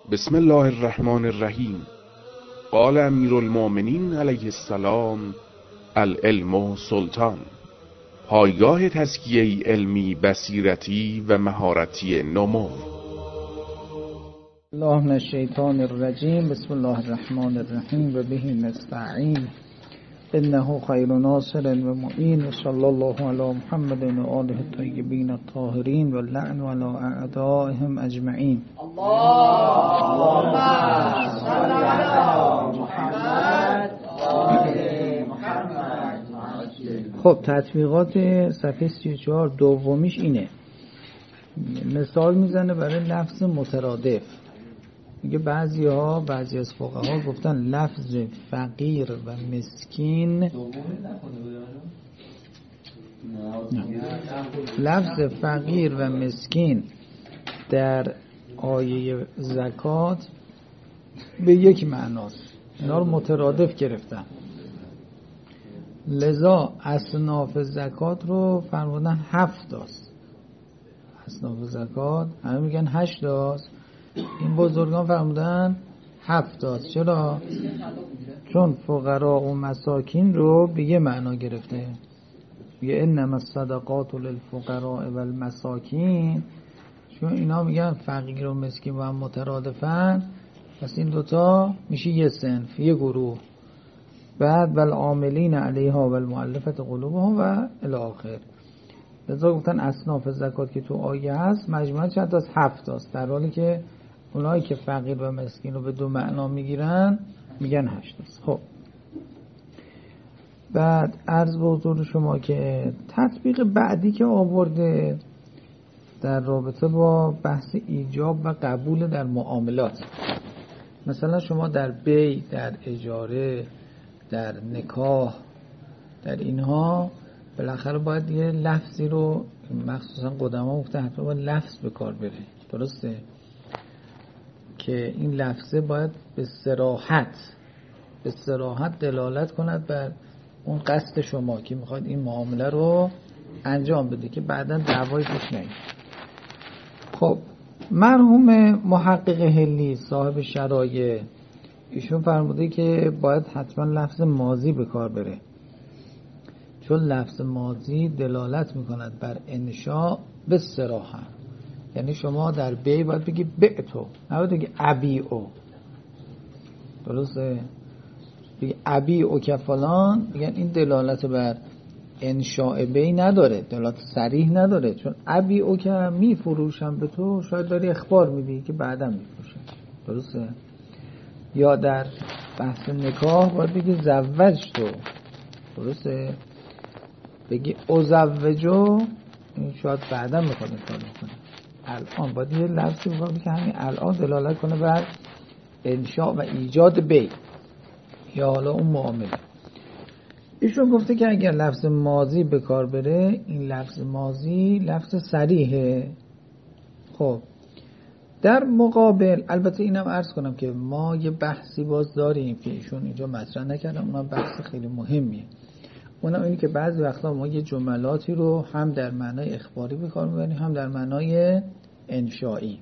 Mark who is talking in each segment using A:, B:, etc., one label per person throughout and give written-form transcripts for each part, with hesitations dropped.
A: بسم الله الرحمن الرحیم. قال امیر المؤمنین علیه السلام: العلم سلطان. پایگاه تزکیه علمی، بصیرتی و مهارتی نمو.
B: الله من الشیطان الرجیم. بسم الله الرحمن الرحیم و به نستعین انه خیر ناصر و معین و صلی الله علی محمد و آله الطیبین الطاهرین و اللعن علی اعدائهم اجمعین.
C: اللهم صل علی محمد و آل محمد.
B: خب تطبیقات صفحه 34 دومیش اینه. مثال میزنه برای لفظ مترادف. میگه بعضی از فقها گفتن لفظ فقیر و مسکین، لفظ فقیر و مسکین در آیه زکات به یک معناست. اینا رو مترادف گرفتن، لذا اصناف زکات رو فرمودن 7 است. اصناف زکات همه میگن 8 است، این بزرگان فرمودن 7 است. چرا؟ چون فقرا و مساکین رو به یه معنا گرفته. میگه انما الصدقات للفقراء والمساکین، چون اینا میگن فقیر و مسکین و هم مترادفن، پس این دوتا میشه یه صنف، یه گروه. بعد والعاملین علیها والمؤلفه قلوبهم و الی آخر. لذا گفتن اصناف زکات که تو آیه هست مجموعاً چند تا؟ 7 است، در حالی که اونایی که فقیر و مسکین رو به دو معنا میگیرن میگن 8 است. خب بعد عرض به حضور شما که تطبیق بعدی که آورده در رابطه با بحث ایجاب و قبول در معاملات. مثلا شما در بی، در اجاره، در نکاح، در اینها بالاخره باید یه لفظی رو، مخصوصا قدما گفتن حتما باید لفظ به کار بره، درسته؟ که این لفظه باید به صراحت دلالت کند بر اون قصد شما که میخواید این معامله رو انجام بده، که بعداً دعوای پیش نیاد. خب مرحوم محقق حلی صاحب شرایع ایشون فرموده که باید حتما لفظ ماضی به کار بره، چون لفظ ماضی دلالت میکند بر انشاء به صراحت. یعنی شما در بی باید بگی بعتو، نباید بگی ابیعو، درسته؟ بگی ابیعو که فلان، میگن این دلالت بر انشاء بی نداره، دلالت صریح نداره، چون ابیعو که میفروشم به تو، شاید داری اخبار میدی که بعدا میفروشم، درسته؟ یا در بحث نکاح باید بگی زوج تو، درسته؟ بگی ازوجو، این شاید بعدا میخواد این کار کنه. الان باید یه لفظی بگی که همین الان دلالت کنه بر انشاء و ایجاد بی یا حالا اون معامله. ایشون گفته که اگر لفظ ماضی به کار بره، این لفظ ماضی لفظ صریحه. خب در مقابل، البته اینم عرض کنم که ما یه بحثی باز داریم که ایشون اینجا مطرح نکردم، اونم بحث خیلی مهمیه. اونم اینه که بعضی وقتا ما یه جملاتی رو هم در معنای اخباری به کار می‌بریم، هم در معنای انشایی.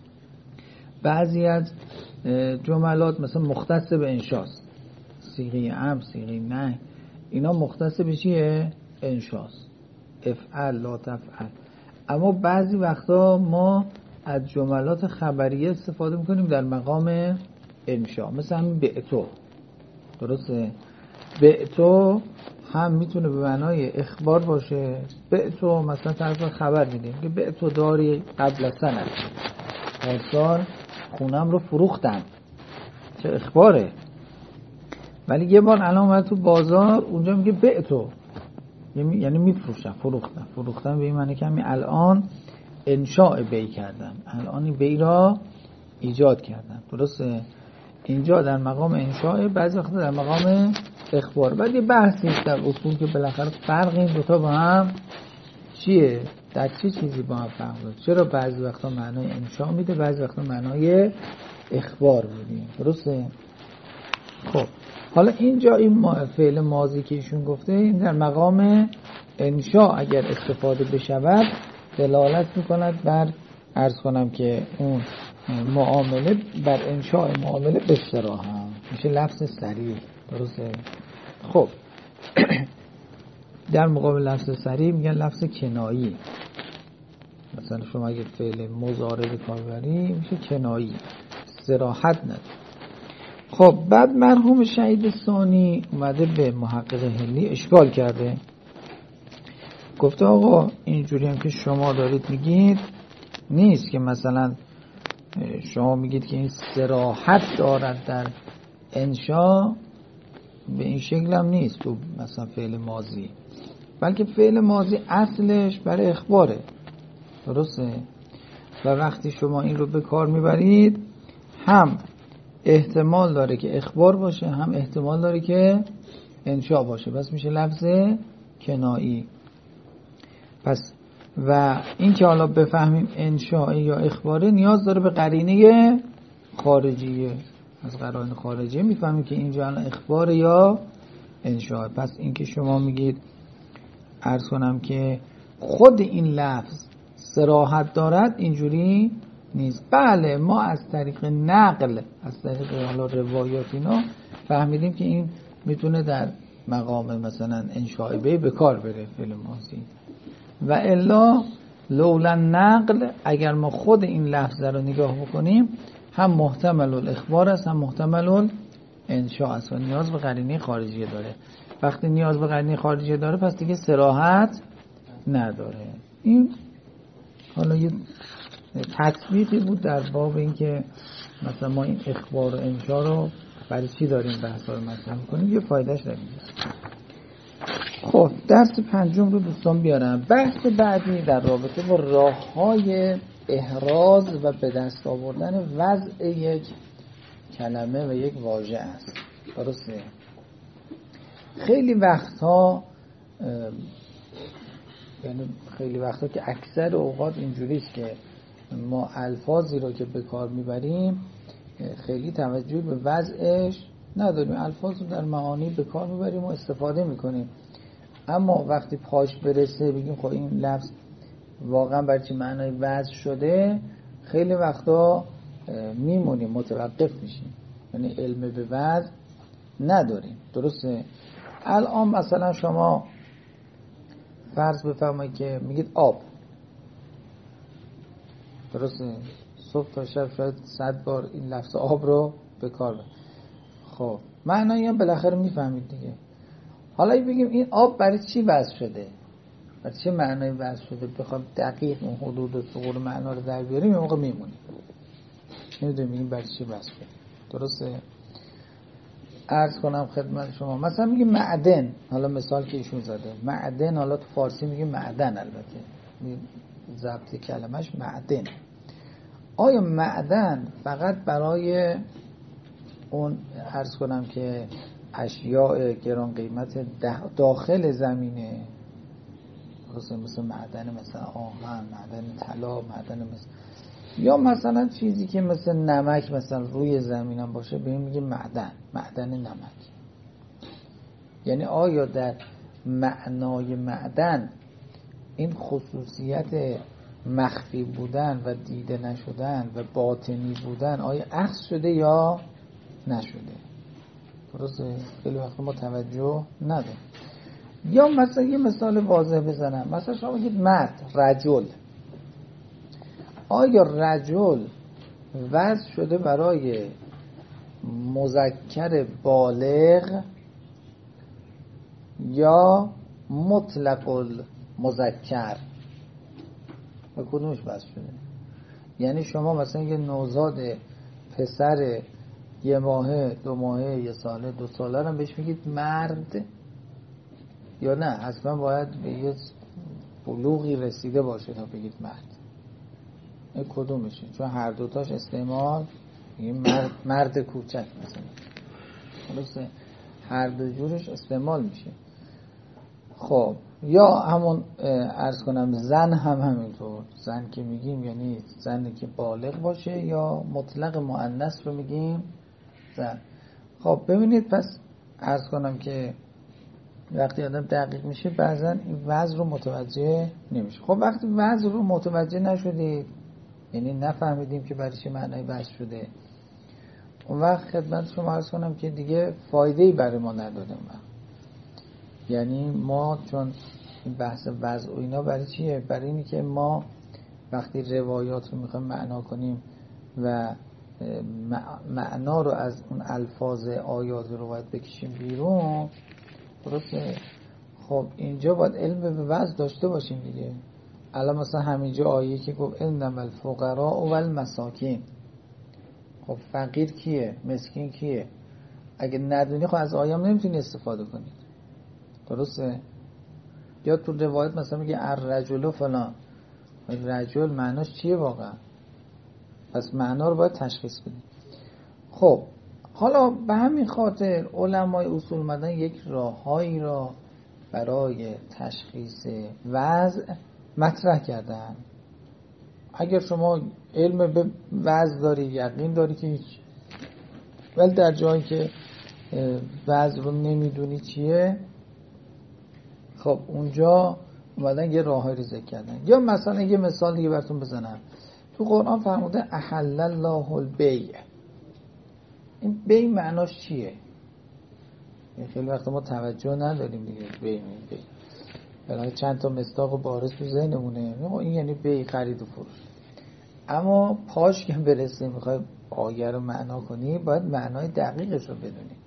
B: بعضی از جملات مثلا مختص به انشاست، صیغه امر، صیغه نهی، اینا مختص به چیه؟ انشاست، افعل لا تفعل. اما بعضی وقتا ما از جملات خبریه استفاده میکنیم در مقام انشا، مثل همین بعتو، درسته؟ بعتو هم میتونه به معنای اخبار باشه. بعتو مثلا طرف خبر میدیم که بعتو داری قبل سنه، پارسال خونم رو فروختم، چه اخباره. ولی یه بار الان اومد تو بازار، اونجا میگه بعتو، یعنی میفروشم، فروختم به این معنی که همین الان انشاء بی کردم، الان این بی را ایجاد کردم، درسته؟ اینجا در مقام انشاء، بعضی وقتا در مقام اخبار. بعد یه بحثی در اصول که بالاخره فرق این دوتا با هم چیه؟ در چه چیزی با هم فرق داره؟ چرا بعضی وقتا معنای انشاء میده، بعضی وقتا معنای اخبار میده، درسته؟ خب حالا اینجا این فعل ماضی که ایشون گفته، این در مقام انشاء اگر استفاده بشود دلالت میکند بر، عرض کنم که اون معامله بر انشاء معامله به صراحت میشه لفظ صریح. درسته؟ خب در مقابل لفظ صریح میگن لفظ کنایی. مثلا شما اگه فعل مضارع به کار ببری میشه کنایی، صراحت نداره. خب بعد مرحوم شهید ثانی اومده به محقق هندی اشکال کرده، گفته آقا اینجوری هم که شما دارید میگید نیست که مثلا شما میگید که این صراحت دارد در انشا، به این شکل هم نیست تو مثلا فعل ماضی، بلکه فعل ماضی اصلش برای اخباره. درسته؟ و وقتی شما این رو به کار میبرید هم احتمال داره که اخبار باشه هم احتمال داره که انشا باشه، بس میشه لفظ کنایی. پس و این که حالا بفهمیم انشاء یا اخباره نیاز داره به قرینه خارجیه. از قرائن خارجیه میفهمیم که اینجا اخبار یا انشاء. پس این که شما میگید عرض کنم که خود این لفظ صراحت دارد، اینجوری نیست. بله ما از طریق نقل، از طریق حالا روایات اینا فهمیدیم که این میتونه در مقام مثلا انشاء به کار بره فعل ماضی، و الا لولا نقل اگر ما خود این لفظ رو نگاه بکنیم هم محتمل الاخبار است هم محتمل الانشاء است و نیاز به قرینه خارجیه داره. وقتی نیاز به قرینه خارجیه داره پس دیگه صراحت نداره. این حالا یه تطبیقی بود در باب این که مثلا ما این اخبار و انشاء رو برای چی داریم بحثا رو مطرح می‌کنیم، یه فایدهش داریم. خب درس پنجم رو دوستان بیارم. بحث بعدی در رابطه با راه‌های احراز و به دست آوردن وضع یک کلمه و یک واژه است. درسته؟ خیلی وقتها یعنی خیلی وقتا که اکثر اوقات اینجوریست که ما الفاظی رو که به کار میبریم خیلی توجه به وضعش نداریم، الفاظ رو در معانی به کار میبریم و استفاده میکنیم، اما وقتی پاش برسه بگیم خب این لفظ واقعا برای چی معنای وضع شده، خیلی وقتا میمونیم، متوقف میشیم، یعنی علم به وضع نداریم. درسته؟ الان مثلا شما فرض بفرمایید که میگید آب، درسته؟ صبح تا شب شاید 100 بار این لفظ آب رو به کار ببرید. خب معنایی هم بالاخره میفهمید دیگه. حالا بگیم این آب برای چی وضع شده، برای چه معنای وضع شده، بخوام دقیق اون حدود و ثغور معنا رو در بیاریم یه موقع میمونیم، نمیدونیم میگیم برای چی وضع شده. درسته؟ عرض کنم خدمت شما مثلا میگیم معدن، حالا مثال که ایشون زده معدن، حالا تو فارسی میگیم معدن، البته ضبط کلمش معدن. آیا معدن فقط برای اون عرض کنم که اشیاء گران قیمت داخل زمینه، مثل معدن مثلا آهن، معدن طلا، معدن مثلا، یا مثلا چیزی که مثل نمک مثلا روی زمینم باشه به این میگه معدن، معدن نمک. یعنی آیا در معنای معدن این خصوصیت مخفی بودن و دیده نشدن و باطنی بودن آیا اخذ شده یا نشده؟ درسته؟ خیلی وقت ما توجه نداریم. یا مثلا یه مثال واضح بزنم، مثلا شما میگید مرد، رجل، آیا رجل وضع شده برای مذکر بالغ یا مطلق المذکر؟ به کدومش وضع شده؟ یعنی شما مثلا یه نوزاد پسر 1 ماهه 2 ماهه 1 ساله 2 ساله رو بهش میگید مرد، یا نه حتما باید به یه بلوغی رسیده باشه تا بگید مرد؟ این کدومشه؟ چون هر دوتاش استعمال، این مرد کوچک مثلا، درسته؟ هر دو جورش استعمال میشه. خب یا همون عرض کنم زن هم همینطور، زن که میگیم یعنی زنی که بالغ باشه، یا مطلق مؤنث رو میگیم زن. خب ببینید پس عرض کنم که وقتی آدم دقیق میشه بعضا این وضع رو متوجه نمیشه. خب وقتی وضع رو متوجه نشدید یعنی نفهمیدیم که برای چه معنای بحث شده. اون وقت خدمت شما عرض کنم که دیگه فایده‌ای برای ما نداره. یعنی ما چون این بحث وضع و اینا برای چیه؟ برای اینی که ما وقتی روایات رو میخوایم معنا کنیم و معنا رو از اون الفاظ آیات رو باید بکشیم بیرون، درسته؟ خب اینجا باید علم به وضع داشته باشیم دیگه. الان مثلا همینجا آیه که گفت انما الفقراء والمساکین، خب فقیر کیه؟ مسکین کیه؟ اگه ندونی خب از آیه هم نمیتونی استفاده کنی، درسته؟ یا تو روایت مثلا میگه الرجل فلان، رجل معناش چیه واقعا؟ پس معنا رو باید تشخیص بدیم. خب حالا به همین خاطر علمای اصول اومدن یک راههایی را برای تشخیص وضع مطرح کردن. اگر شما علم به وضع داری، یقین داری که هیچ، ولی در جایی که وضع رو نمیدونی چیه، خب اونجا اومدن یه راههایی رو ذکر کردن. یا مثلا یه مثال دیگه براتون بزنم. تو قرآن فرموده احل الله البیع. این بیع معناش چیه؟ خیلی وقت ما توجه نداریم دیگه بیع. بلکه چند تا مصداق بارز تو ذهنمونه، این یعنی بیع، خرید و فروش. اما پاش که برسیم میخوای آیه رو معنا کنی، باید معنای دقیقش رو بدونی.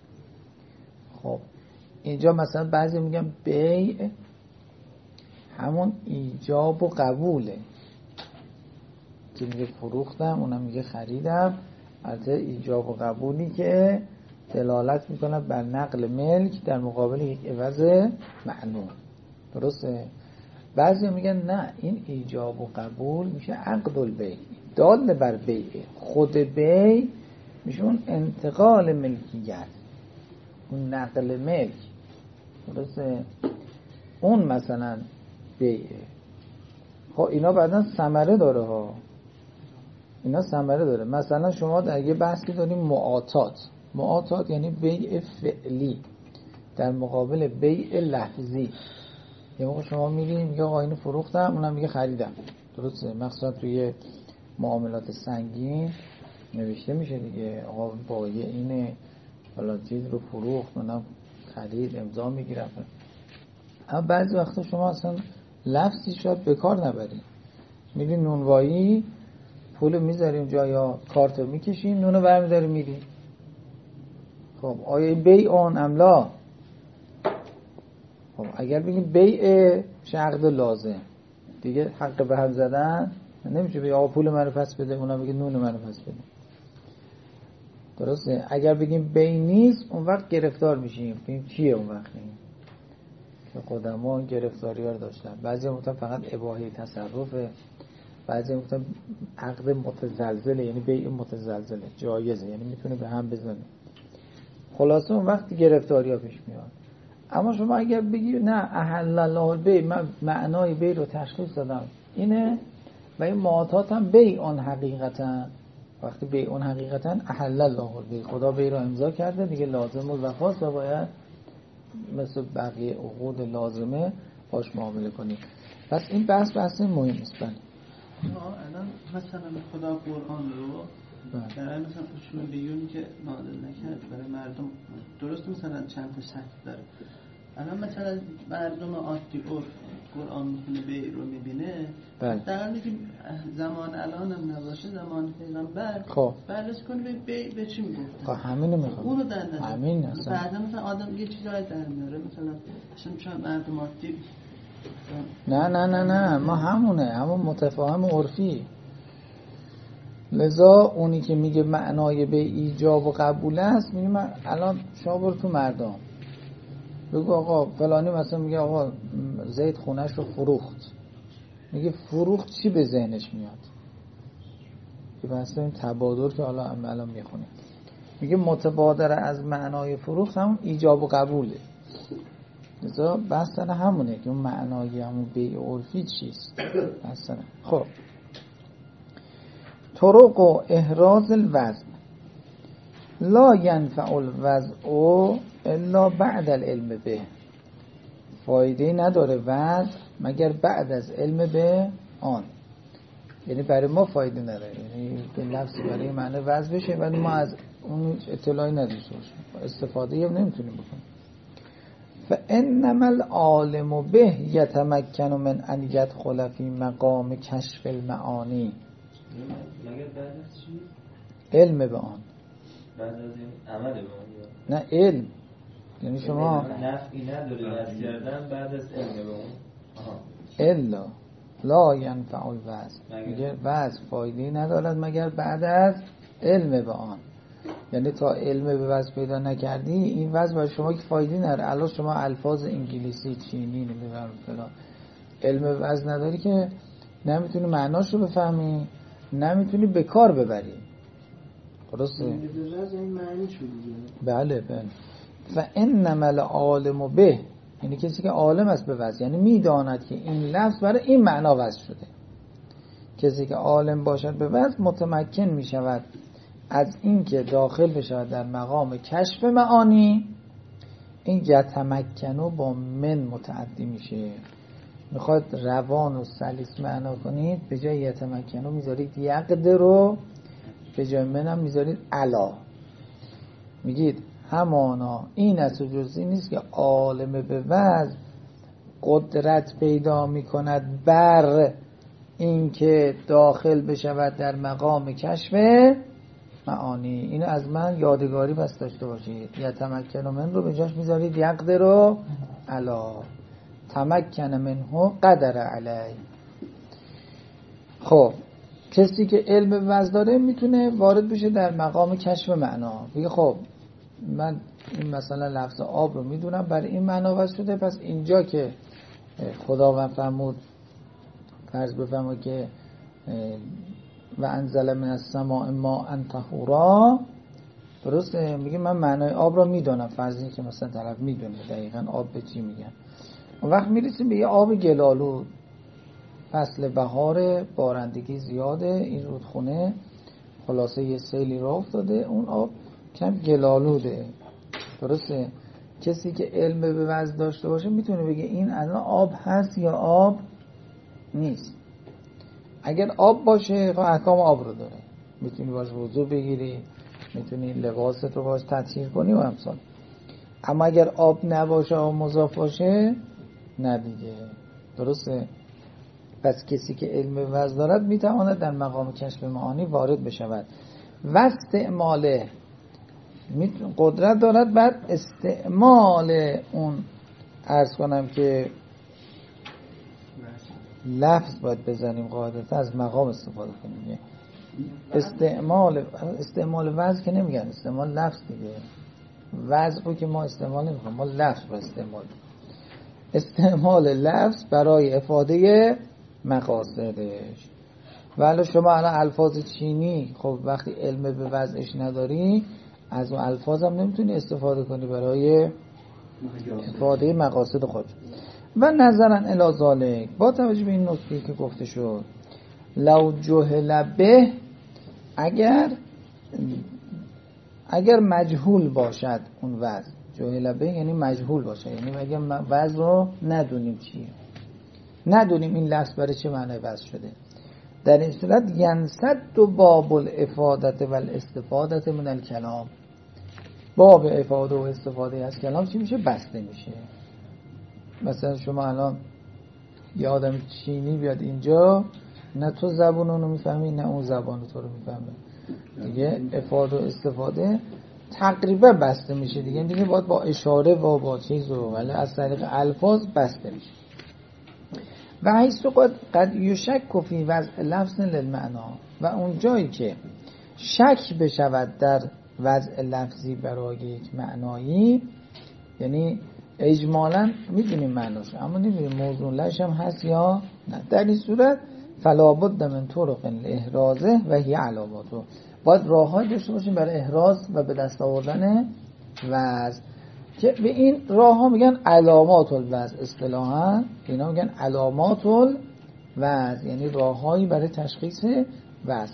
B: خب اینجا مثلا بعضی میگن بیع همون ایجاب و قبوله، که میگه فروختم، اونم میگه خریدم. البته ایجاب و قبولی که دلالت میکنه بر نقل ملک در مقابل یک عوض معلوم، درسته؟ بعضی میگن نه، این ایجاب و قبول میشه عقد البیع، دال بر بیع. خود بیع میشه اون انتقال ملکیت، اون نقل ملک، درسته؟ اون مثلا بیعه. خب اینا بعدن ثمره داره ها، اینا ثمره داره. مثلا شما در یه بحثی داریم معاطات یعنی بیع فعلی در مقابل بیع لفظی. یه موقع شما میگی میگه آقا اینو فروختم، اونم میگه خریدم، درسته؟ مثلا توی معاملات سنگین نوشته میشه دیگه آقا بایع اینه، حالا چیز رو فروخت، اونم خرید، امضا میگیرم. اما بعضی وقتا شما اصلا لفظی شاید به کار نبرید، میری نونوایی پول میذاریم جا یا کارتو میکشیم، نونو برمیداری میری. خب آیا بیع آن املا؟ خب اگر بگیم بیع عقد لازم دیگه، حق به هم زدن نمیشه. بگیم آقا پول منو پس بده، اونا بگه نون منو پس بده، درسته؟ اگر بگیم بیع نیست، اون وقت گرفتار میشیم. بگیم چیه اون وقت؟ که قدما گرفتاری ها رو داشتن. بعضی میگفتن فقط اباحه تصرفه، بعضی میگفتن عقد متزلزله، یعنی بیع متزلزله جایزه، یعنی میتونه به هم بزنه. خلاصه اون وقت گرفتاری ها پیش میاد. اما شما اگر بگی نه احل الله البیع، من معنای بیع رو تشخیص دادم اینه و این معاطات هم بیع اون حقیقتا، وقتی بیع اون حقیقتا احل الله البیع، خدا بیع رو امضا کرده دیگه، لازم الوفاست و باید مثل بقیه عقود لازمه باش معامله کنید. پس این بحث مهم است. بله
D: الان مثلا خدا قرآن رو برای مثلا اصولیونی که نازل نکرد برای مردم، درست مثلا چند تا شرط داره. الان مثلا مردم عادی قرآن میخونه بیع رو میبینه، در حالی که زمان الان هم نباشه، زمان پیغمبر
B: خب
D: بررسی کنه بیع به چی میگفت.
B: خب همینو میخوام
D: اونو در نظر
B: همین اصلا.
D: بعدا مثلا آدم یه چیزایی در میاره، مثلا چون مردم عادی
B: نه ما همون متفاهم عرفی. لذا اونی که میگه معنای به ایجاب و قبول است، میگه من الان شما برو تو مردم بگو آقا فلانی مثلا میگه آقا زید خونش رو فروخت، میگه فروخت چی به ذهنش میاد؟ که مثلا این تبادر که حالا الان میخونه، میگه متبادر از معنای فروخت همون ایجاب و قبوله. لذا بحث همونه که اون معنای همون بیع عرفی چیست. بحث خب طرق و احراز الوزن لا ينفع الوضع الا بعد العلم به. فایده نداره وضع مگر بعد از علم به آن. یعنی برای ما فایده نداره، یعنی به لفظی برای معنی وضع بشه ولی ما از اون اطلاعی نداشته باشیم، استفاده هم نمیتونیم بکنیم. فانما العالم به یتمکن من ان يدخل فی مقام کشف المعانی.
C: مگر بعد از چی؟
B: علم به آن،
C: بعد از این عمل به آن.
B: نه علم، یعنی شما
C: نفعی نداره وضع کردن بعد از علم به اون.
B: الا لا ینفع الوضع، میگه وضع فایده ندارد مگر بعد از علم به آن. یعنی تا علم به وضع پیدا نکردی این وضع برای شما که فایده نداره. الان شما الفاظ انگلیسی، چینی، نمیدونم فلان، علم به وضع نداری که نمیتونی معناش رو بفهمی، نمیتونی به کار ببری. درسته؟
D: این معنی شد.
B: بله بله. فانما العالم به، یعنی کسی که عالم است به وضع، یعنی میداند که این لفظ برای این معنا وضع شده. کسی که عالم باشد به وضع متمکن می شود از این که داخل بشود در مقام کشف معانی. این یتمکنو با من متعدی میشه. میخواد روان و سلیس معنا کنید، به جای یتمکنو میذارید یقدرو، به جای من هم میذارید علا. میگید همانا این از جزئی نیست که عالم به وضع قدرت پیدا میکند بر این که داخل بشود در مقام کشف معانی. اینو از من یادگاری پس داشته باشید. یتمکن من رو به جاش میذارید یقدر علا، تمکن منه قدر علی. خب کسی که علم وضع داره میتونه وارد بشه در مقام کشف معنا. بگه خب من این مثلا لفظ آب رو میدونم برای این معنا وضع شده، پس اینجا که خداوند فرمود، فرض بفرمایید که و انزل من السماء ماء طهورا، درسته؟ میگه من معنای آب رو میدونم، فرضی که مثلا طرف میدونه دقیقاً آب به چی میگن. اون وقت میرسیم به یه آب گلالود، فصل بهار، بارندگی زیاده، این رودخونه خلاصه یه سیلی راه افتاده، اون آب کم گلالوده، درسته؟ کسی که علم به وضع داشته باشه میتونه بگه این الان آب هست یا آب نیست. اگر آب باشه خب احکام آب رو داره، میتونی باش وضو بگیری، میتونی لباست رو باش تطهیر کنی و امثال. اما اگر آب نباشه و مضاف باشه نه دیگه، درسته؟ پس کسی که علم به وضع دارد میتواند در مقام کشف معانی وارد بشود و استعماله، قدرت دارد بر استعمال اون. عرض کنم که لفظ باید بزنیم قاعدتا، از مقام استفاده کنیم. استعمال وضع که نمیگن، استعمال لفظ دیگه. وضع رو که ما استعمال نمیکنیم، ما لفظ رو استعمال. استعمال لفظ برای افاده مقاصدش. ولی شما الان الفاظ چینی خب وقتی علم به وضعش نداری، از اون الفاظ هم نمیتونی استفاده کنی برای افاده مقاصد خود. و نظرا الی ذالک، با توجه به این نکته که گفته شد، لو جهل به، اگر مجهول باشد اون وضع، جهل به یعنی مجهول باشه، یعنی اگر وضع رو ندونیم چیه، ندونیم این لفظ برای چه معنی وضع شده، در این صورت ینسد باب الافاده و الاستفاده من الکلام، باب افاده و استفاده از کلام چی میشه؟ بسته میشه. مثلا شما الان یه آدم چینی بیاد اینجا، نه تو زبان اونو میفهمی نه اون زبان تو رو میفهمه دیگه، افاده و استفاده تقریبا بسته میشه دیگه باید با اشاره و با چیز و ولی از طریق الفاظ بسته میشه. و حیث قد یشک فی وضع لفظ للمعنا، و اون جایی که شک بشود در وضع لفظی برای یک معنایی، یعنی اجمالاً میدونیم معناش اما نمیدونیم موضوع لش هم هست یا نه، در این صورت فلا بد من طرق الاحرازه و هی علاماته، باید راه‌های داشته باشیم برای احراز و به دست آوردن وضع، که به این راه‌ها میگن علامات الوضع. اصطلاحاً اینا میگن علامات الوضع، یعنی راه‌هایی برای تشخیص وضع.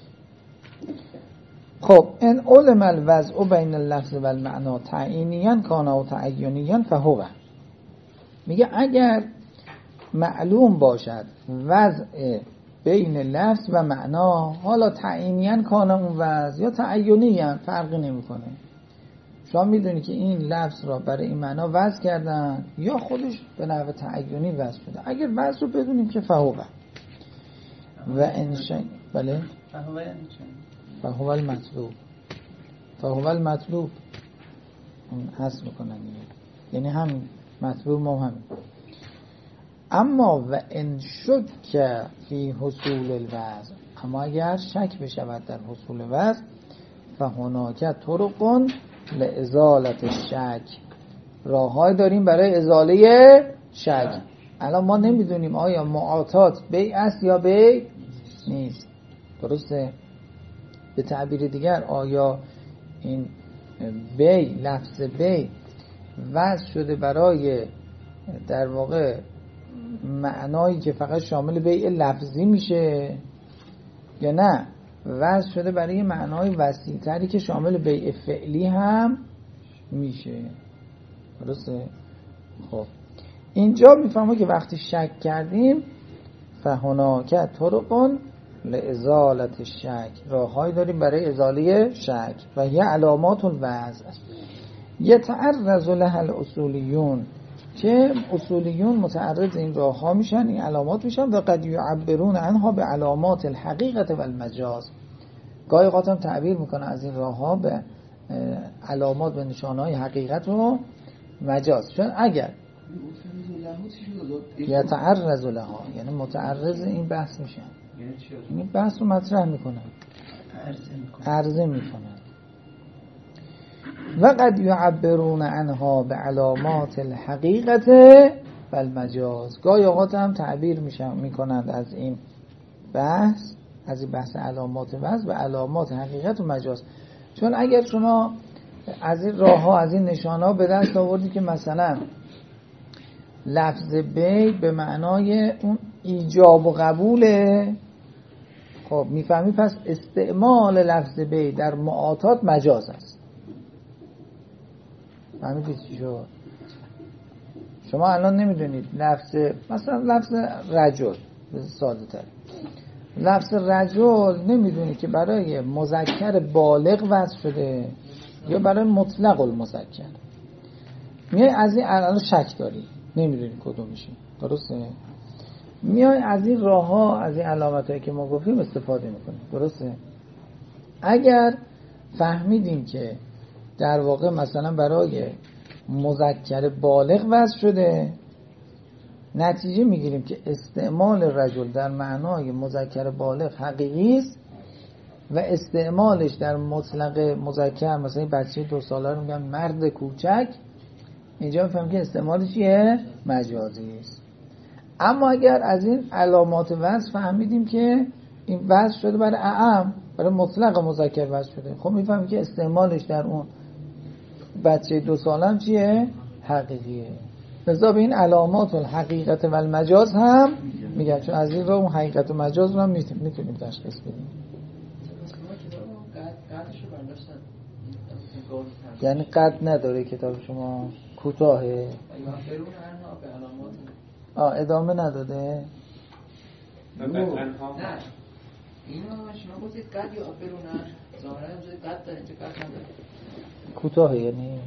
B: خب ان علم الوضع بین اللفظ و المعنا تعیینیاً کان و تعیینیاً فهو، میگه اگر معلوم باشد وضع بین لفظ و معنا، حالا تعیینیاً کانه اون وضع یا تعیینیاً فرقی نمیکنه. شما میدونی که این لفظ را برای این معنا وضع کردن یا خودش به نحو تعیینی وضع شده. اگر وضع رو بدونیم که فهو و انشاء بله فهو المطلوب، فهو المطلوب حس میکنن یعنی همین مطلوب ما همین. اما و ان شک فی حصول الوضع، اما اگر شک بشود در حصول وضع، فهناک طرق لازالت الشک، راههای داریم برای ازاله شک. الان ما نمیدونیم آیا معاطات بیع است یا بیع نیست، درسته؟ به تعبیر دیگر آیا این بیع، لفظ بیع وضع شده برای در واقع معنایی که فقط شامل بیع لفظی میشه یا نه وضع شده برای معنای وسیع‌تری که شامل بیع فعلی هم میشه، درسته؟ خب اینجا میفهمه که وقتی شک کردیم فهناک طرق لازالت الشک، راههایی داریم برای ازاله شک و یه علامات الوضع یتعرض لها الاصولیون، که اصولیون متعرض این راه ها میشن، این علامات میشن و قد یعبرون عنها به علامات الحقیقت و المجاز، گاهی اوقات هم تعبیر میکنه از این راه ها به علامات، به نشانه های حقیقت و مجاز. چون اگر یتعرض لها یعنی متعرض این بحث میشن، این بحث رو مطرح میکنن، عرضه میکنن. و قد یعبرون عنها به علامات الحقیقت و المجاز، گاهی اوقات هم تعبیر میکنند از این بحث، از این بحث علامات وضع به علامات حقیقت و مجاز. چون اگر شما از این راه ها، از این نشانه ها به دست آوردی که مثلا لفظ بیع به معنای اون ایجاب و قبوله، خب میفهمی پس استعمال لفظ بیع در معاطات مجاز است. فهمیدید چی شد؟ شما الان نمیدونید لفظ مثلا لفظ رجل ساده تر، لفظ رجل نمیدونید که برای مذکر بالغ وضع شده یا برای مطلق المذکر. میای از این الان شک داری نمیدونی کدوم میشه، درسته؟ میای از این راه ها، از این علامت هایی که ما گفتیم استفاده میکنیم، درسته؟ اگر فهمیدیم که در واقع مثلا برای مذکر بالغ وضع شده، نتیجه میگیریم که استعمال رجل در معنای مذکر بالغ حقیقی است و استعمالش در مطلق مذکر، مثلا بچه 2 ساله رو میگن مرد کوچک، اینجا میفهمیم که استعمالش چیه؟ مجازی است. اما اگر از این علامات وضع فهمیدیم که این وضع شده برای اعم، برای مطلق مذکر وضع شده، خب میفهمیم که استعمالش در اون بچه 2 ساله هم چیه؟ حقیقیه. لذا به این علامات الحقیقت و المجاز هم میگن، چون از این رو اون حقیقت و مجاز رو هم میتونیم تشخیص بدیم. یعنی قد نداره کتاب شما، کوتاهه، ادامه نداده.
C: نه اینو شما گفتید قد یا افرونه ظاهرا هم قد داره، اینجا قد نداره،
B: کوتاهه یعنی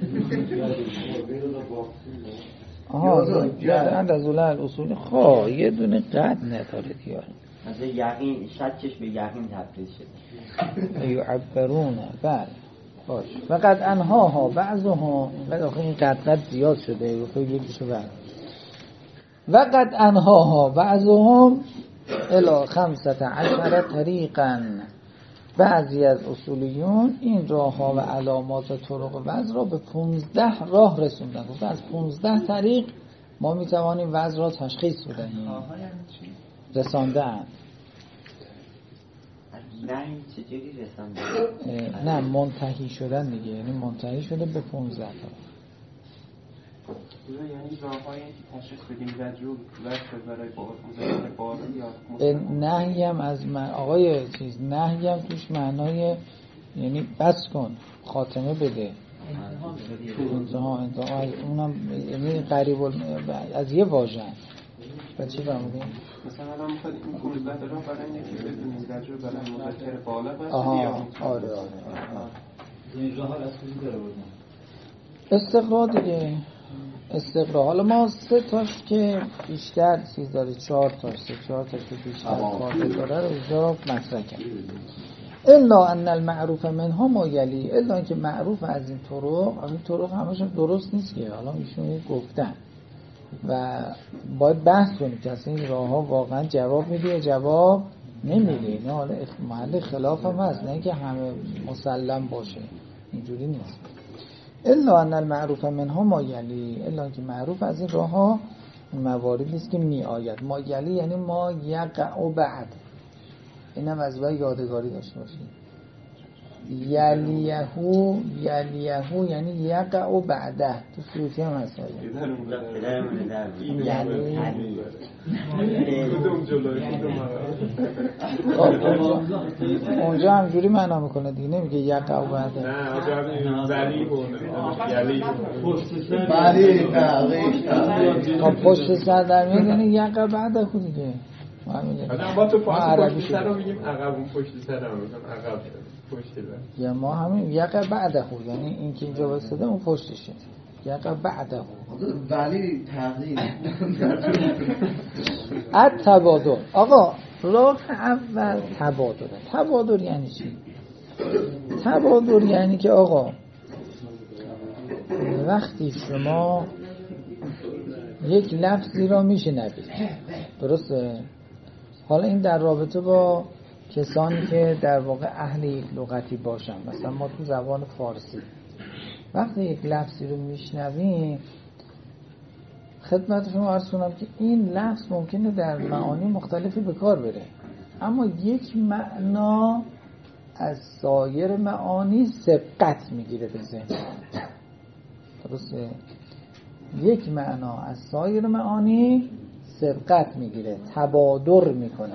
B: یاد از الاصول خواه یه دونه قد نداره دیار
E: از یقین شکش به یقین تبدیل شده.
B: یعبرونه بله باش. و قد انهاها بعضها، قد آخه این قد زیاد شده و یکیشو بعد. و قد انهاها بعضهم الی 15 طریقا، بعضی از اصولیون این راه ها و علامات و طرق وضع را به 15 راه رسوندن. گفته از 15 طریق ما میتوانیم وضع را تشخیص بدهیم. رساندن
E: نه چجوری رساندن؟
B: نه منتهی شدن دیگه، یعنی منتهی شده به 15 تا.
F: یعنی راه‌هایی که تشخیص بدیم رجل وضع برای بالغ یا
B: نهی هم از آقای چیز، نهی هم توش معنای یعنی بس کن، خاتمه بده، انتها اونم یعنی قریب از یه واژه. و چی فهمیدیم؟
F: مثلا الان میخواد این 15 راه برای اینه که بدونیم زجر برای مذکر بالغ باشه.
B: آره
C: این راه از کجا داره بودن؟
B: استقرا دیگه، استقرا. حالا ما 3 تاش که بیشتر چیز داره، 4 تاش که بیشتر فاضل داره رو اینجا مطرح کرد. الا ان المعروف منها ما یلی، الا اینکه معروف از این طرق همش درست نیست که حالا ایشون گفتن و باید بحث کنیم که اصلا این راه ها واقعا جواب میده یا جواب نمیده. نه حالا محل خلاف هم هست، نه اینکه همه مسلم باشه، اینجوری نیست. الا ان المعروف منها ما یلی، الا اینکه معروف از این راه ها مواردی است که می آید. ما یلی یعنی ما یقع بعد، اینم از باید یادگاری داشته باشید. یلیهو یعنی یقع بعده، تو سوتی هم هست اونجا همجوری معنا میکنه دیگه، نمیگه یقع بعده. نه پشت سر در میاد یعنی یقع بعده خود دیگه.
F: ما تو پشت سر رو میگیم عقب، اون پشت سر رو میگیم عقب پشت سر.
B: یا ما همین یقع بعده خود یعنی این که اینجا واسطه اون پشتشه، یقع بعده خود.
G: ولی تغییر
B: التبادر. آقا راه اول تبادره. تبادر یعنی چی؟ تبادر یعنی که آقا وقتی شما یک لفظی را میشنوید، درسته؟ حالا این در رابطه با کسانی که در واقع اهل یک لغتی باشن، مثلا ما تو زبان فارسی وقتی یک لفظی رو میشنویم، خدمت شما عرض کنم که این لفظ ممکنه در معانی مختلفی به کار بره، اما یک معنا از سایر معانی سبقت میگیره به ذهن، درسته؟ یک معنا از سایر معانی سبقت میگیره، تبادر میکنه.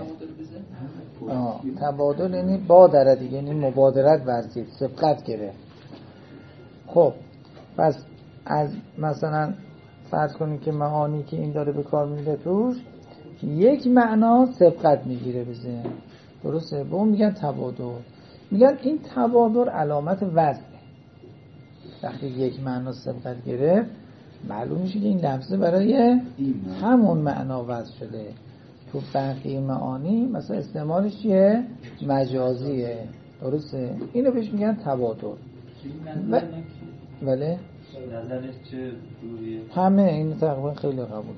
B: تبادر یعنی بادره دیگه، یعنی مبادرت ورزید، سبقت گرفت. خب پس از مثلا فرض کنید که معانی که این داره به کار میره توش یک معنا سبقت میگیره به ذهن، درسته؟ به اون میگن تبادر. میگن این تبادر علامت وزنه. وقتی یک معنا سبقت گرفت معلوم میشه که این لفظه برای همون معنا وضع شده. تو بقیه معانی مثلا استعمالش چیه؟ مجازیه، درسته؟ اینو بهش میگن تبادر. بله؟
C: نظرش چه جوریه؟
B: همه این تقریبا خیلی قبول.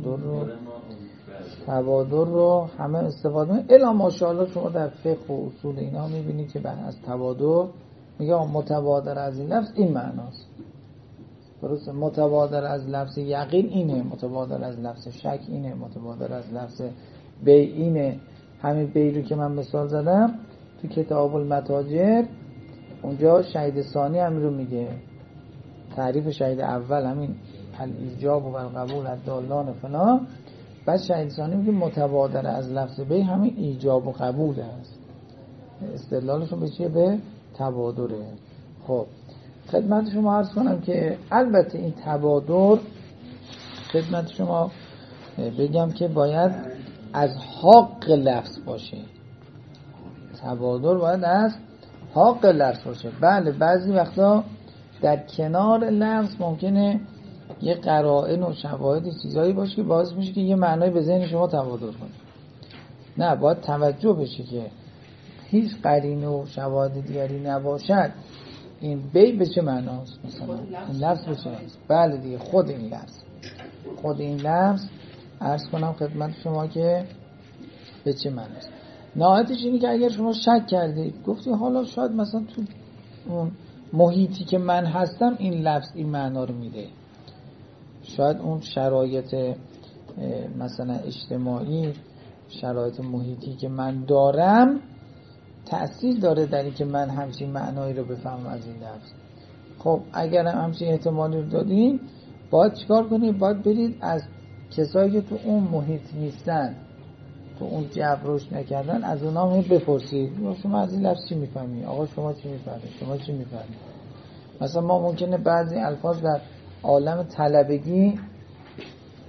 B: تبادر رو همه استفاده می‌کنن. الا ماشاءالله شما در فقه و اصول اینا میبینید که از تبادر میگه متبادر از این لفظ این معناست، درسته؟ متبادر از لفظ یقین اینه، متبادر از لفظ شک اینه، متبادر از لفظ بی اینه. همین بی رو که من مثال زدم تو کتاب المتاجر، اونجا شهید ثانی هم رو میگه، تعریف شهید اول همین الایجاب و القبول الدالان فلان، بعد شهید ثانی میگه متبادر از لفظ بی همین ایجاب و قبول است. استدلالشون به چیه؟ به تبادره. خب خدمت شما عرض کنم که البته این تبادر، خدمت شما بگم که باید از حق لفظ باشه. تبادر باید از حق لفظ باشه. بله بعضی وقتا در کنار لفظ ممکنه یه قرائن و شواهد چیزایی باشه که باعث میشه که یه معنای به ذهن شما تبادر کنه. نه، باید توجه بشه که هیچ قرینه و شواهد دیگری نباشد این بی به چه معناست، مثلا این لفظ به چه معناست. بله دیگه خود این لفظ عرض کنم خدمت شما که به چه معناست. نهایتش اینه که اگر شما شک کردید گفتی حالا شاید مثلا تو اون محیطی که من هستم این لفظ این معنا رو میده، شاید اون شرایط مثلا اجتماعی، شرایط محیطی که من دارم تأثیر داره در این که من همچین معنایی رو بفهمم از این لفظ. خب اگر همچین احتمالی رو دادین باید چیکار کنید؟ باید برید از کسایی که تو اون محیط نیستن، تو اون جو روش نکردن، از اونا هم بپرسید شما از این لفظ چی میفهمی؟ آقا شما چی میفهمید؟ شما چی میفهمید؟ مثلا ما ممکنه بعضی الفاظ در عالم طلبگی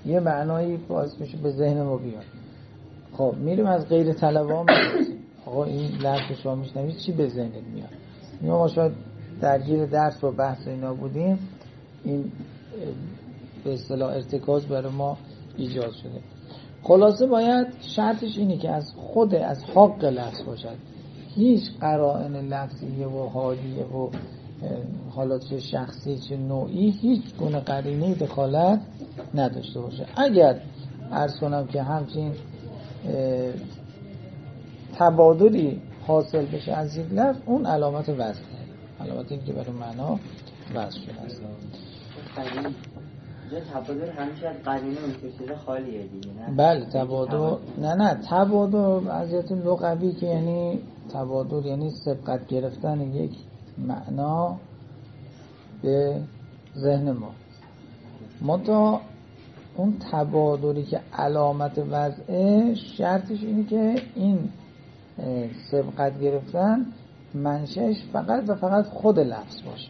B: یه معنایی باعث میشه به ذهن ما بیاد. خب میریم از غیر طلبه ها میپرسیم آقا این لفظ شما میشنوید چی به ذهنت میاد؟ ما شاید درگیر درس و بحث اینا بودیم، این به اصطلاح ارتکاز برای ما ایجاد شده. خلاصه باید شرطش اینه که از حق لفظ باشد، هیچ قرائن لفظیه و حالیه و حالا چه شخصی چه نوعی هیچ گونه قرینه دخالت نداشته باشه. اگر عرض کنم که همچین تبادلی حاصل بشه از یک لفظ، اون علامت وضعه، علامت این که برای معنا وضع شده است.
E: تبادل همیشه از قرینه میشه خالیه دیگه، نه؟
B: بله تبادل نه تبادل عضیت لغوی که یعنی تبادل یعنی سبقت گرفتن یک معنا به ذهن ما. منتها اون تبادلی که علامت وضعه شرطش اینه که این سبقت گرفتن منشأش فقط و فقط خود لفظ باشه،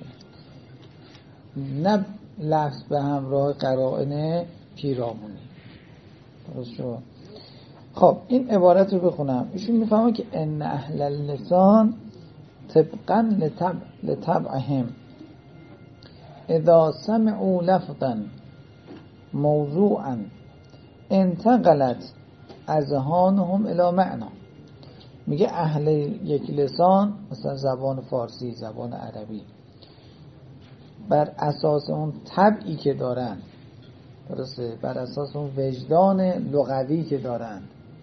B: نه لفظ به همراه قرائن پیرامونی. درست شد؟ خب این عبارت رو بخونم. ایشون میفهمه که ان اهل اللسان طبقا لطبعهم اذا سمعوا لفظا موضوعا انتقلت اذهانهم الی معنا. میگه اهل یک لسان، مثلا زبان فارسی، زبان عربی، بر اساس اون طبعی که دارن، درسته، بر اساس اون وجدان لغوی که دارن،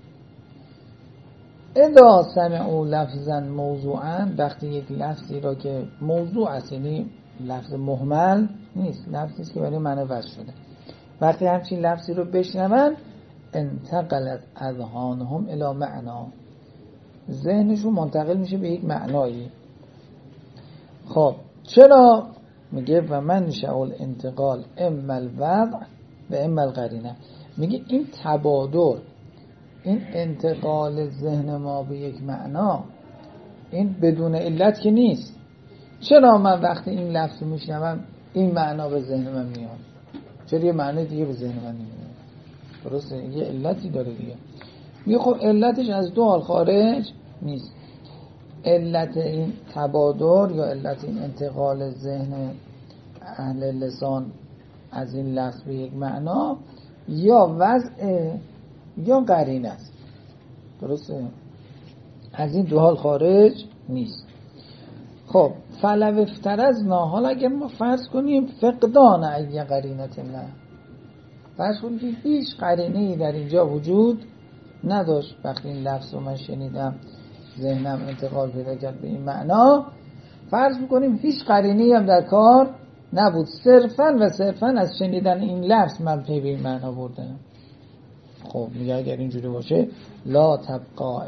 B: اذا سمعوا لفظا موضوعا، وقتی یک لفظی را که موضوع است یعنی لفظ مهمل نیست، لفظی است که برای معنی وضع شده، وقتی همچین لفظی رو بشنون انتقلت اذهانهم الی معنا، ذهنشون منتقل میشه به یک معنایی. خب چرا؟ میگه و منشأ الانتقال اما الوضع و اما القرینه. میگه این تبادل، این انتقال ذهن ما به یک معنا، این بدون علت که نیست. چرا من وقتی این لفظ میشنوم این معنا به ذهن من میاد، چرا یه معنی دیگه به ذهن من نمیاد؟ درسته، یه علتی داره دیگه. میگه خب علتش از دو حال خارج نیست. علت این تبادل یا علت این انتقال ذهن اهل لسان از این لفظ به یک معنا یا وضع یا قرینه است. درسته؟ از این دو حال خارج نیست. خب فلو افترضنا، حالا اگر ما فرض کنیم فقدان ای قرینت نه، فرض کنیم که هیچ قرینه‌ای در اینجا وجود نداشت، وقتی این لفظ رو من شنیدم ذهنم انتقال پیدا کرد به این معنا، فرض میکنیم هیچ قرینه‌ای هم در کار نبود، صرفاً و صرفاً از شنیدن این لفظ من پی به این معنا بردم. خب میگه اگر اینجوری باشه لا تبقى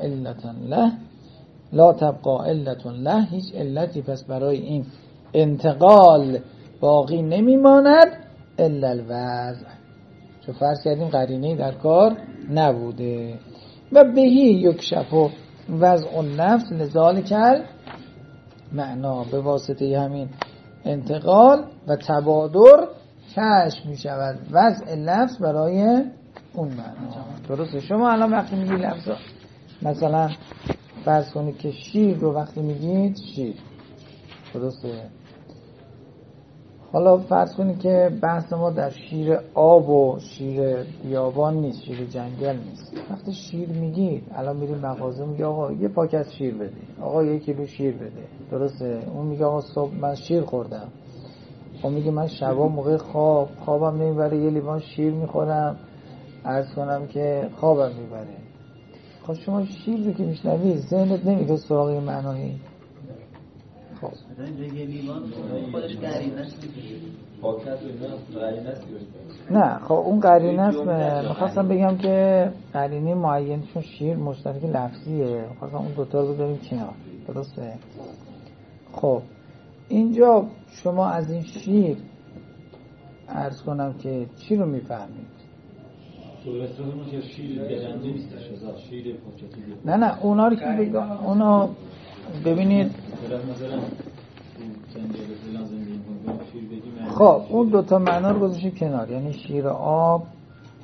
B: علت له، هیچ علتی پس برای این انتقال باقی نمیماند الا الوضع، چون فرض کردیم قرینه‌ای در کار نبوده. و بهی یکشف وضع النفس لذالک معنا، به واسطه همین انتقال و تبادر کشف می شود وضع لفظ برای اون معنا. درسته؟ شما الان وقتی میگی لفظ، مثلا فرض کنید که شیر رو وقتی میگید شیر، درسته؟ حالا فرض کنید که بحث ما در شیر آب و شیر بیابان نیست، شیر جنگل نیست. وقتی شیر میگید، الان میریم مغازه میگه آقا یه پاکت شیر بده، آقا 1 کیلو شیر بده، درسته؟ اون میگه آقا صبح من شیر خوردم، اون میگه من شبا موقع خوابم نمیبره، یه لیوان شیر میخورم، عرض کنم که خوابم میبره. خب شما شیر رو که میشنوی ذهنت نمیره سراغ این معنایی. خب
D: یه لیوان خودش قرینه است،
C: پاکت و اینا قرینه است.
B: نه خب اون قرینه است. میخواستم بگم که قرینه معین، چون شیر مشترک لفظیه، میخواستم اون دوتا رو بذاریم کنار، درسته؟ خب اینجا شما از این شیر عرض کنم که چی رو میفهمید؟ نه اونا رو که بگم، اونا ببینید خب اون دوتا معنا رو گذاشتیم کنار، یعنی شیر آب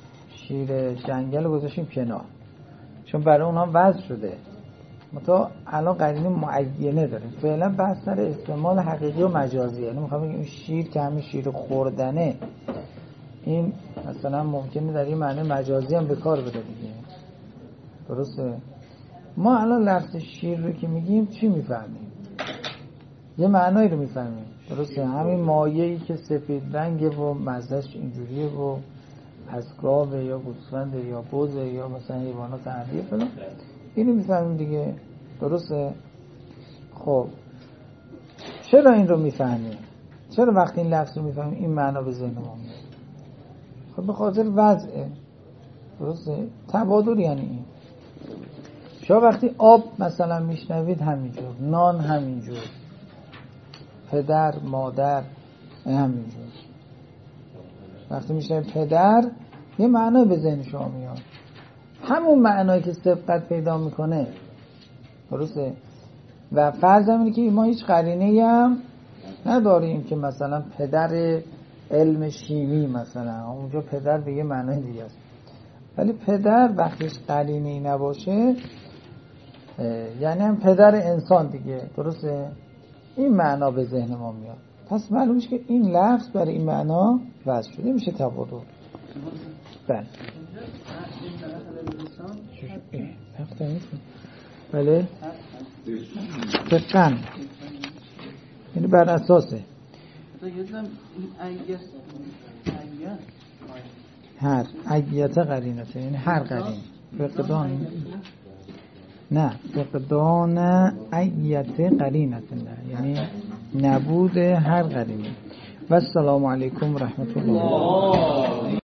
B: شیر جنگل رو گذاشتیم کنار، چون برای اونها وضع شده. متا الان قرینه معینه داره. فعلا بحث سر استعمال حقیقی و مجازی. یعنی میخوام بگم این شیر که همین شیر خوردنه، این مثلا ممکنه در این معنی مجازی هم به کار بره دیگه. درسته؟ ما الان لفظ شیر رو که میگیم چی میفهمیم؟ یه معنایی رو میفهمیم. درسته؟ همین مایه‌ای که سفید رنگه و مزهش اینجوریه و از گاوه یا گوسفنده یا بزه یا مثلا حیوانات اهلیه فلان، اینو میفهمیم دیگه. درسته؟ خب چرا این رو میفهمیم؟ چرا وقتی این لفظ رو میفهمیم این معنا به ذهن ما میاد؟ خب به خاطر وضعه. درسته؟ تبادل یعنی این. شما وقتی آب مثلا میشنوید همینجور، نان همینجور، پدر، مادر همینجور. وقتی میشنوید پدر، یه معنی به ذهن شما میاد، همون معنایی که سبقت پیدا میکنه. درسته؟ و فرض اینه که ما هیچ قرینه‌ای هم نداریم که مثلا پدر علم شیمی مثلا اونجا پدر به یه معنای دیگه است، ولی پدر وقتیش قرینه‌ای نباشه یعنی هم پدر انسان دیگه. درسته؟ این معنا به ذهن ما میاد. پس معلوم میشه که این لفظ برای این معنا وضع شده، میشه تبادل. بله بله فقن یعنی بر اساسه هر ایت قرینه، یعنی هر قرین فقدان، نه فقدان ایت قرینه، یعنی نبود هر قرینه. و السلام علیکم و رحمت الله.